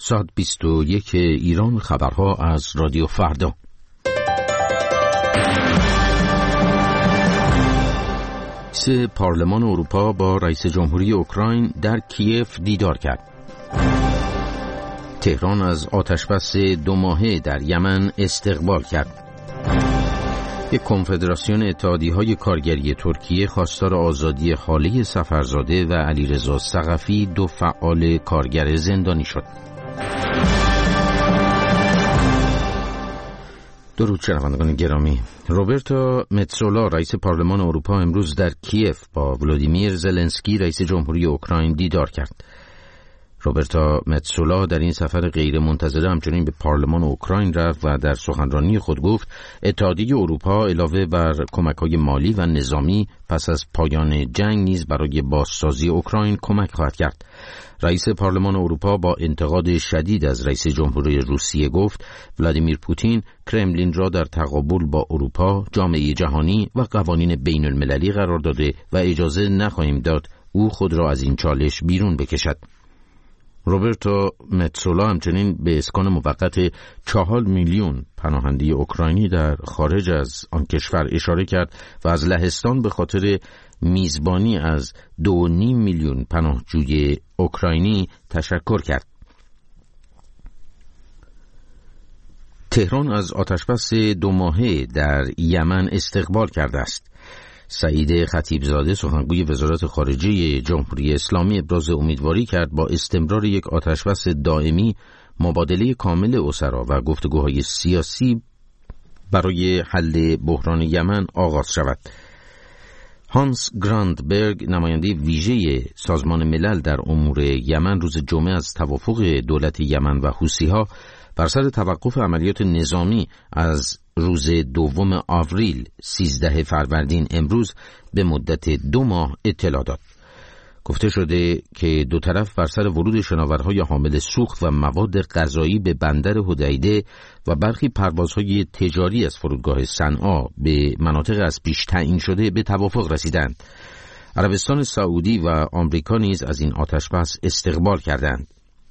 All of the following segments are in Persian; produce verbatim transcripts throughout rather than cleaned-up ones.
هفتصد و بیست و یک ایران خبرها از رادیو فردا. رئیس پارلمان اروپا با رئیس جمهوری اوکراین در کیف دیدار کرد. تهران از آتشبس دو ماهه در یمن استقبال کرد. یک کنفدراسیون اتحادیه‌های کارگری ترکیه خواستار آزادی حاله سفرزاده و علیرضا ثقفی دو فعال کارگر زندانی شد. درود شنوندگان گرامی. روبرتا متسولا رئیس پارلمان اروپا امروز در کیف با ولودیمیر زلنسکی رئیس جمهوری اوکراین دیدار کرد. روبرتا متسولا در این سفر غیر منتظره همچنین به پارلمان اوکراین رفت و در سخنرانی خود گفت اتحادیه اروپا علاوه بر کمک‌های مالی و نظامی پس از پایان جنگ نیز برای بازسازی اوکراین کمک خواهد کرد. رئیس پارلمان اروپا با انتقاد شدید از رئیس جمهوری روسیه گفت ولادیمیر پوتین کرملین را در تقابل با اروپا، جامعه جهانی و قوانین بین المللی قرار داده و اجازه نخواهیم داد او خود را از این چالش بیرون بکشد. روبرتا متسولا همچنین به اسکان موقت چهار میلیون پناهنده اوکراینی در خارج از آن کشور اشاره کرد و از لهستان به خاطر میزبانی از دو و نیم میلیون پناهجوی اوکراینی تشکر کرد. تهران از آتشبس دو ماهه در یمن استقبال کرده است. سعید خطیبزاده سخنگوی وزارت خارجه جمهوری اسلامی ابراز امیدواری کرد با استمرار یک آتشبس دائمی، مبادله کامل اسرا و گفتگوهای سیاسی برای حل بحران یمن آغاز شود. هانس گراندبرگ نماینده ویژه سازمان ملل در امور یمن روز جمعه از توافق دولت یمن و حوثی‌ها بر سر توقف عملیات نظامی از روز دوم آوریل سیزده فروردین امروز به مدت دو ماه اطلاع داد. گفته شده که دو طرف بر سر ورود شناورهای حامل سوخت و مواد غذایی به بندر حدیده و برخی پروازهای تجاری از فرودگاه صنعا به مناطق از پیش تعیین شده به توافق رسیدند. عربستان سعودی و آمریکا نیز از این آتشبس استقبال کردند.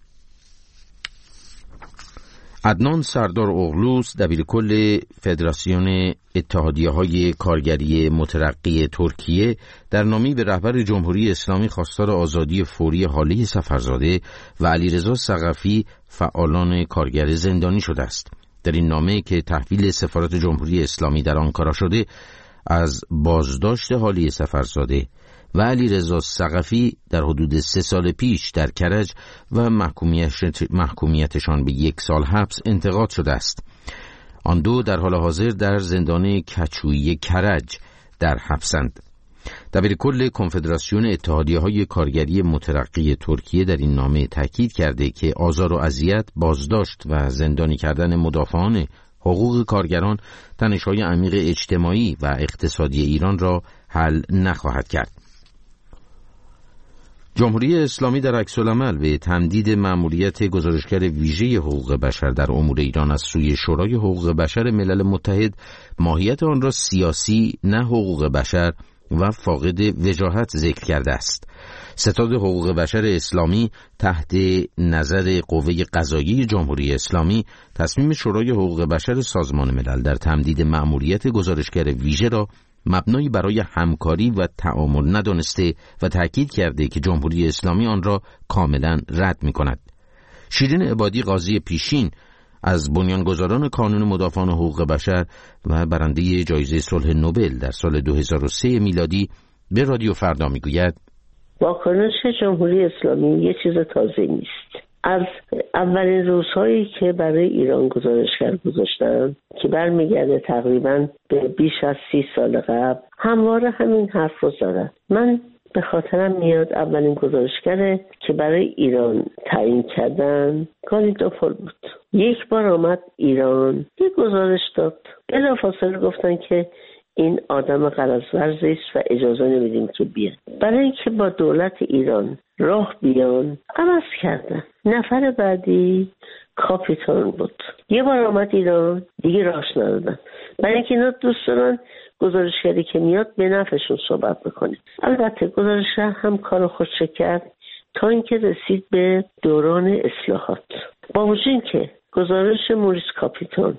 عدنان سردار اغلوس دبیرکل فدراسیون اتحادیه‌های کارگری مترقی ترکیه در نامه‌ای به رهبر جمهوری اسلامی خواستار آزادی فوری حاله سفرزاده و علیرضا ثقفی فعالان کارگر زندانی شده است. در این نامه که تحویل سفارت جمهوری اسلامی در آنکارا شده از بازداشت حاله سفرزاده و علیرضا ثقفی در حدود سه سال پیش در کرج و محکومیتشان به یک سال حبس انتقاد شده است. آن دو در حال حاضر در زندان کچویی کرج در حبسند. دبیرکل کنفدراسیون اتحادیه‌های کارگری مترقی ترکیه در این نامه تاکید کرده که آزار و اذیت، بازداشت و زندانی کردن مدافعان حقوق کارگران تنش‌های عمیق اجتماعی و اقتصادی ایران را حل نخواهد کرد. جمهوری اسلامی در عکس‌العمل به تمدید مأموریت گزارشگر ویژه حقوق بشر در امور ایران از سوی شورای حقوق بشر ملل متحد ماهیت آن را سیاسی نه حقوق بشر و فاقد وجاهت ذکر کرده است. ستاد حقوق بشر اسلامی تحت نظر قوه قضاییه جمهوری اسلامی تصمیم شورای حقوق بشر سازمان ملل در تمدید مأموریت گزارشگر ویژه را مبنایی برای همکاری و تعامل ندانسته و تأکید کرده که جمهوری اسلامی آن را کاملا رد می کند. شیرین عبادی قاضی پیشین از بنیانگذاران کانون مدافعان حقوق بشر و برنده جایزه صلح نوبل در سال دو هزار و سه میلادی به رادیو فردا می گوید واکنش جمهوری اسلامی یه چیز تازه نیست. از اولین روزهایی که برای ایران گزارشگر گذاشتن که برمیگرده تقریبا به بیش از سی سال قبل همواره همین حرف رو زدن. من به خاطرم میاد اولین گزارشگر که برای ایران تعیین کردن گالیدوفول بود. یک بار آمد ایران یک گزارش داد، بلافاصله گفتن که این آدم غرض‌ورزی است و اجازه نمیدیم که بیاد. برای اینکه با دولت ایران راه بیان عوض کردن. نفر بعدی کاپیتان بود، یه بار آمد ایران دیگه راهش ندادن. برای اینکه اینا دوست دارن گزارشگری که میاد به نفعشون صحبت بکنه. البته گزارشگر هم کار خودش کرد تا اینکه رسید به دوران اصلاحات. با وجود این که گزارش موریس کاپیتون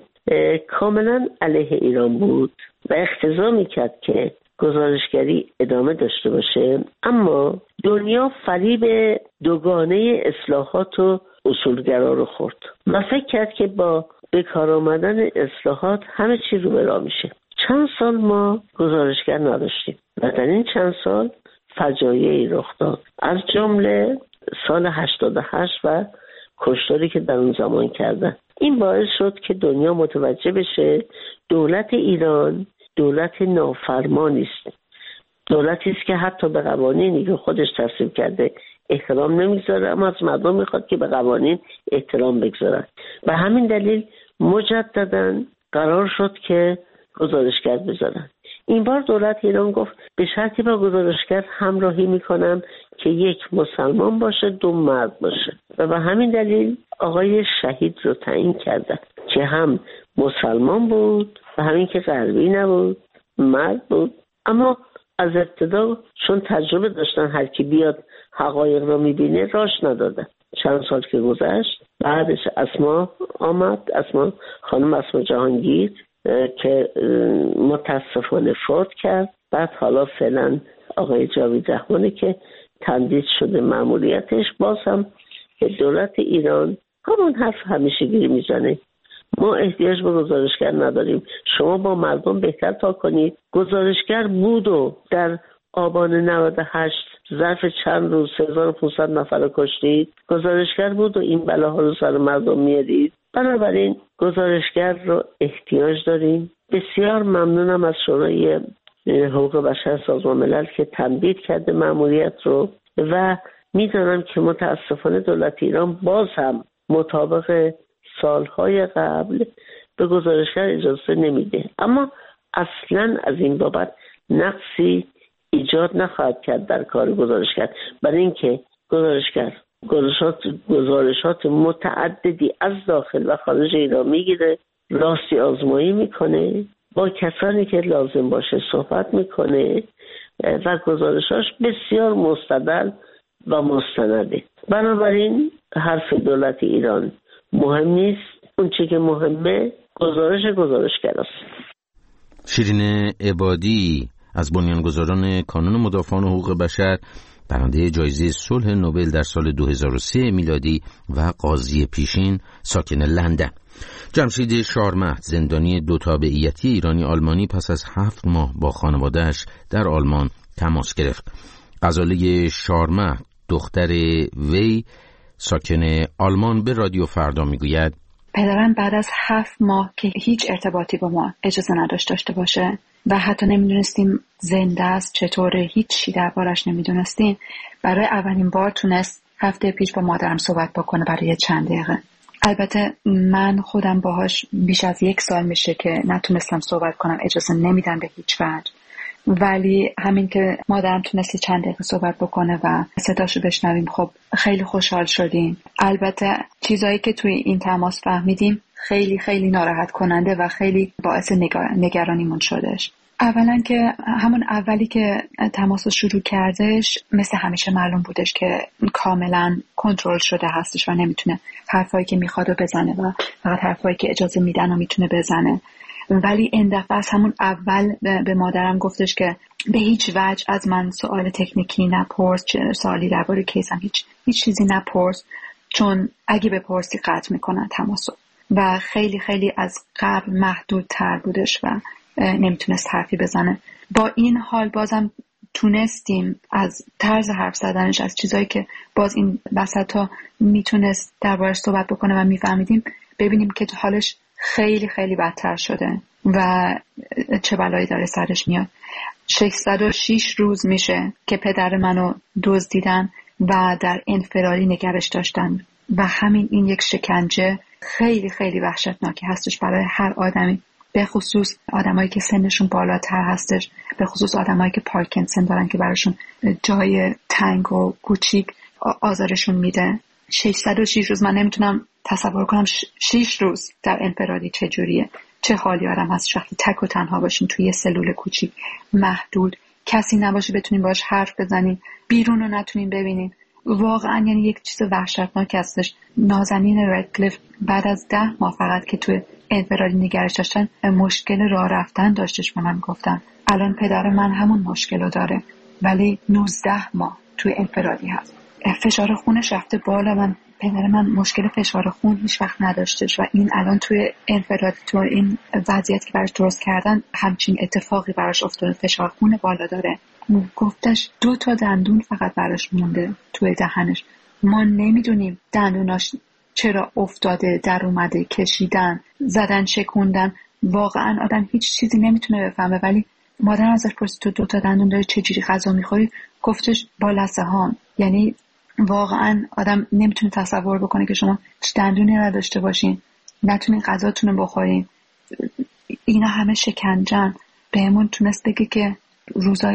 کاملا علیه ایران بود و اقتضا میکرد که گزارشگری ادامه داشته باشه، اما دنیا فریب دوگانه اصلاحات و اصولگرا رو خورد و فکر کرد که با به کار آمدن اصلاحات همه چی رو به راه میشه. چند سال ما گزارشگر نداشتیم و در این چند سال فجایعی رخ داد، از جمله سال هشتاد و هشت و کشتاری که در اون زمان کردن. این باعث شد که دنیا متوجه بشه دولت ایران دولت نافرمانی است، دولتی است که حتی به قوانینی که خودش تصویب کرده احترام نمیگذاره، اما از مردم میخواد که به قوانین احترام بگذارن. به همین دلیل مجدداً قرار شد که گزارشگر بذارن. این بار دولت ایران گفت به شرطی با گزارشگر همراهی میکنم که یک مسلمان باشه، دو مرد باشه، و به همین دلیل آقای شهید رو تعیین کردن که هم مسلمان بود و همین که غربی نبود، مرد بود. اما از ابتدا چون تجربه داشتن هر کی بیاد حقایق رو میبینه راش ندادن. چند سال که گذشت بعدش اسما آمد، اسما خانم اسما جهانگیر که متاسفانه فوت کرد. بعد حالا فعلا آقای جاوید رحمانی که تمدید شده مأموریتش. باز هم دولت ایران همون حرف همیشه گیری میزنه، ما احتیاج به گزارشگر نداریم، شما با مردم بهتر تا کنید. گزارشگر بود و در آبان نود و هشت ظرف چند روز سه هزار و پانصد نفر رو کشتید. گزارشگر بود و این بلاها رو سر مردم میارید. بنابراین گزارشگر رو احتیاج داریم. بسیار ممنونم از شورای حقوق بشر سازمان ملل که تمدید کرده مأموریت رو و میدانم که متاسفانه دولت ایران باز هم مطابق سالهای قبل به گزارشگر اجازه نمیده، اما اصلا از این بابت نقصی ایجاد نخواهد کرد در کار گزارشگر، برای اینکه گزارشگر گزارشات گزارشات متعددی از داخل و خارج ایران میگیره، راستی آزمایی میکنه، با کسانی که لازم باشه صحبت میکنه و گزارشاش بسیار مستدل و مستنده. بنابراین حرف دولت ایران مهم نیست، اون چی که مهمه گزارش گزارشگر است. شیرین عبادی از بنیانگذاران کانون مدافعان حقوق بشر، برنده جایزه صلح نوبل در سال دو هزار و سه میلادی و قاضی پیشین ساکن لندن. جمشید شارمهد، زندانی دو تابعیتی ایرانی آلمانی، پس از هفت ماه با خانواده‌اش در آلمان تماس گرفت. غزاله شارمهد، دختر وی ساکن آلمان، به رادیو فردا میگوید پدرم بعد از هفت ماه که هیچ ارتباطی با ما اجازه نداشت داشته باشه و حتی نمیدونستیم زنده است چطوره، هیچ چی دربارش نمیدونستیم، برای اولین بار تونست هفته پیش با مادرم صحبت بکنه برای چند دقیقه. البته من خودم باهاش بیش از یک سال میشه که نتونستم صحبت کنم، اجازه نمیدن به هیچ وجه، ولی همین که مادرم تونستی چند دقیقه صحبت بکنه و صداشو بشنویم خب خیلی خوشحال شدیم. البته چیزایی که توی این تماس فهمیدیم خیلی خیلی ناراحت کننده و خیلی باعث نگرانیمون شدش. اولا که همون اولی که تماس شروع کردش مثل همیشه معلوم بودش که کاملا کنترل شده هستش و نمیتونه حرفایی که میخواد بزنه و فقط حرفایی که اجازه میدن و میتونه بزنه. ولی این دفعه از همون اول به مادرم گفتش که به هیچ وجه از من سوال تکنیکی نپرس، سوالی درباره کیسم هیچ هیچ چیزی نپرس، چون اگه بپرسی قطع میکنن تماسو. و خیلی خیلی از قبل محدودتر بودش و نمیتونست حرفی بزنه. با این حال بازم تونستیم از طرز حرف زدنش، از چیزایی که باز این وسطا میتونست دربارش صحبت بکنه و میفهمیدیم، ببینیم که حالش خیلی خیلی بدتر شده و چه بلایی داره سرش میاد. ششصد و شش روز میشه که پدر منو دزدیدن و در انفرادی نگرش داشتن و همین این یک شکنجه خیلی خیلی وحشتناکی هستش برای هر آدمی، به خصوص آدمایی که سنشون بالاتر هستش، به خصوص آدمایی که پارکینسون دارن که براشون جای تنگ و کوچیک آزارشون میده. ششصد و شش روز من نمیتونم تصور کنم شش روز در انفرادی چجوریه، چه حالی آدم هست وقتی تک و تنها باشین توی یه سلول کوچیک محدود، کسی نباشه بتونین باش حرف بزنین، بیرون رو نتونین ببینین، واقعا یعنی یک چیز وحشتناک هستش. نازنین ردکلیف بعد از ده ماه فقط که توی انفرادی نگرش داشتن مشکل راه رفتن داشتش به من گفتن. الان پدر من همون مشکل رو داره ولی نوزده ماه توی انفرادی هست. فشار خونش رفته بالا. من پدر من مشکل فشار خون هیچ وقت نداشتش و این الان توی انفرادی تو این وضعیت که براش درست کردن همچین اتفاقی براش افتاده، فشار خون بالا داره. گفتش دو تا دندون فقط براش مونده توی دهنش. ما نمیدونیم دندوناش چرا افتاده، در اومده، کشیدن، زدن، شکوندن. واقعا آدم هیچ چیزی نمیتونه بفهمه. ولی مادر ازش پرسید تو دو تا دندون داری چجوری غذا میخوری؟ گفتش با لثه ها. یعنی واقعا آدم نمیتونه تصور بکنه که شما دندونی نداشته باشین، نتونین غذاتون رو بخورین. اینا همه شکنجن. بهمون تونست بگه که روزا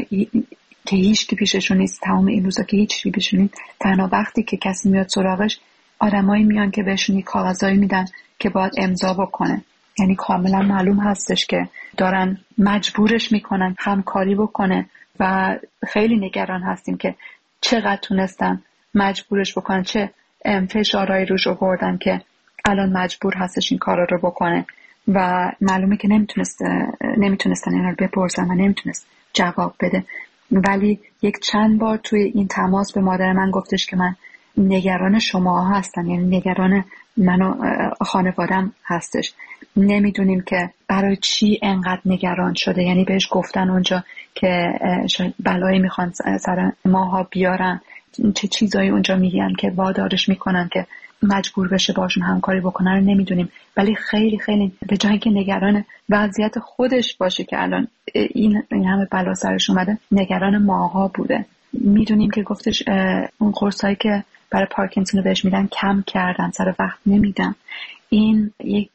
که هیچ کی پیششون نیست، تمام این روزا که هیچ کی پیششون نیست، تنها وقتی که کسی میاد سراغش آدمایی میان که بهشون کاغذایی میدن که باید امضا بکنه. یعنی کاملا معلوم هستش که دارن مجبورش میکنن همکاری بکنه و خیلی نگران هستیم که چقدر تونستن مجبورش بکنن، چه فشارهایی روش آوردن که الان مجبور هستش این کارا رو بکنه و معلومه که نمیتونسته نمیتونستن اینا رو بپرسن و نمیتونست جواب بده. ولی یک چند بار توی این تماس به مادر من گفتش که من نگران شما هستم، یعنی نگران من و خانوادم هستش. نمیدونیم که برای چی انقدر نگران شده. یعنی بهش گفتن اونجا که بلایی میخوان سر ماها بیارن، چه چیزایی اونجا میگن که وادارش میکنن که مجبور بشه باشون همکاری بکنن رو نمیدونیم. ولی خیلی خیلی به جایی که نگران وضعیت خودش باشه که الان این, این همه بلا سرش اومده، نگران ماها بوده. میدونیم که گفتش اون قرصایی که برای پارکینسون رو بهش میدن کم کردن، سر وقت نمیدن. این یک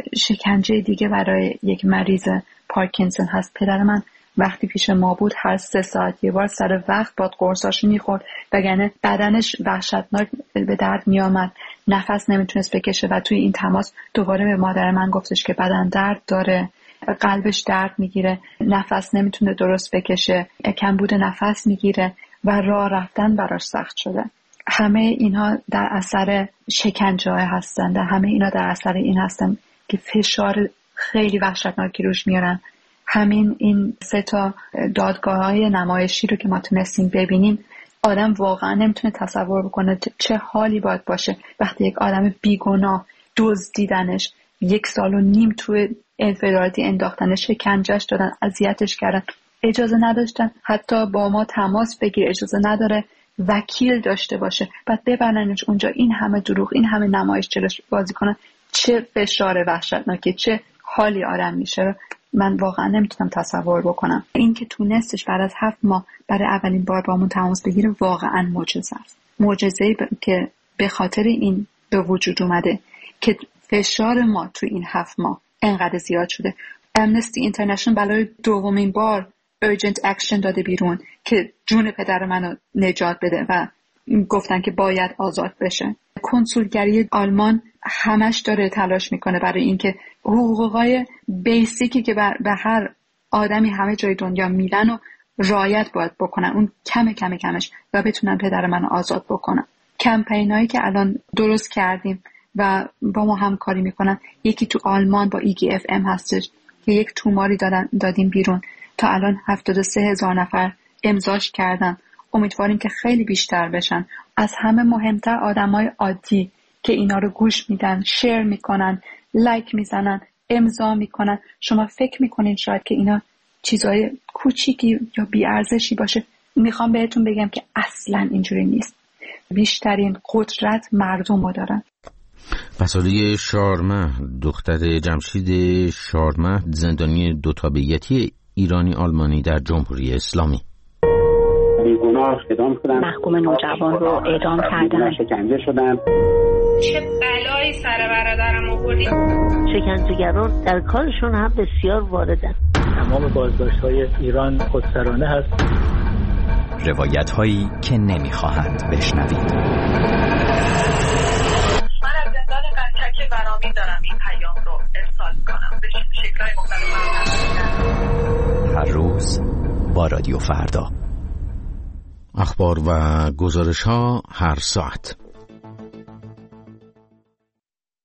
شکنجه دیگه برای یک مریض پارکینسون هست. پدر من وقتی پیش ما بود هر سه ساعت یه بار سر وقت باد قرصاشو میخورد، وگرنه بدنش وحشتناک به درد میامد، نفس نمیتونست بکشه. و توی این تماس دوباره به مادر من گفتش که بدن درد داره، قلبش درد میگیره، نفس نمیتونه درست بکشه، کمبود نفس میگیره و راه رفتن براش سخت شده. همه اینها در اثر شکنجه هستند. همه اینا در اثر این هستن که فشار خیلی وحشتناکی روش میارن. همین این سه تا دادگاه‌های نمایشی رو که ما تونستیم ببینیم، آدم واقعا نمیتونه تصور بکنه چه حالی باید باشه وقتی یک آدم بیگناه دزدیدنش، یک سال و نیم توی انفرادی انداختنش، شکنجهش دادن، اذیتش کردن، اجازه نداشتن حتی با ما تماس بگیر، اجازه نداره وکیل داشته باشه، بعد ببرنش اونجا، این همه دروغ، این همه نمایش جلوش بازی کنن. چه فشار وحشتناکی، چه حالی آدم میشه. من واقعا نمیتونم تصور بکنم. این که تونستش بعد از هفت ماه برای اولین بار با همون تماس بگیره واقعا معجزه است. معجزه‌ای ب... که به خاطر این به وجود اومده که فشار ما تو این هفت ماه انقدر زیاد شده. امنستی اینترنشنال برای دومین بار urgent action داده بیرون که جون پدر منو نجات بده و گفتن که باید آزاد بشه. کنسولگری آلمان همش داره تلاش میکنه برای اینکه حقوقای بیسیکی که به هر آدمی همه جای دنیا میدن و رعایت باید بکنن، اون کم کم کمش، و بتونن پدر منو آزاد بکنن. کمپینایی که الان درست کردیم و با ما همکاری میکنن، یکی تو آلمان با ای جی اف ام هستش که یک توماری دادن دادیم بیرون. تا الان هفتاد و سه هزار نفر امضاش کردن. امیدواریم که خیلی بیشتر بشن. از همه مهمتر آدمای عادی که اینا رو گوش میدن، شیر میکنن، لایک میزنن، امضا میکنن. شما فکر میکنین شاید که اینا چیزای کوچیکی یا بی‌ارزشی باشه. میخوام بهتون بگم که اصلاً اینجوری نیست. بیشترین قدرت مردم رو دارن. فساله شارمه، دختر جمشید شارمه، زندانی دو تابعیتی ایرانی آلمانی در جمهوری اسلامی. بیگناه اعدام شدن، محکوم نوجوان رو اعدام کردن، شکنجه شدن. چه بلایی سر برادرم آوردی؟ شکنجهگران در کارشون هم بسیار واردن. تمام بازداشت‌های ایران خودسرانه هست. روایت‌هایی که نمی‌خواهند بشنوید. من از زندان قنچک برامی دارم این پیام رو ارسال کنم به شکل‌های مختلف. هر روز با رادیو فردا. اخبار و گزارش ها هر ساعت.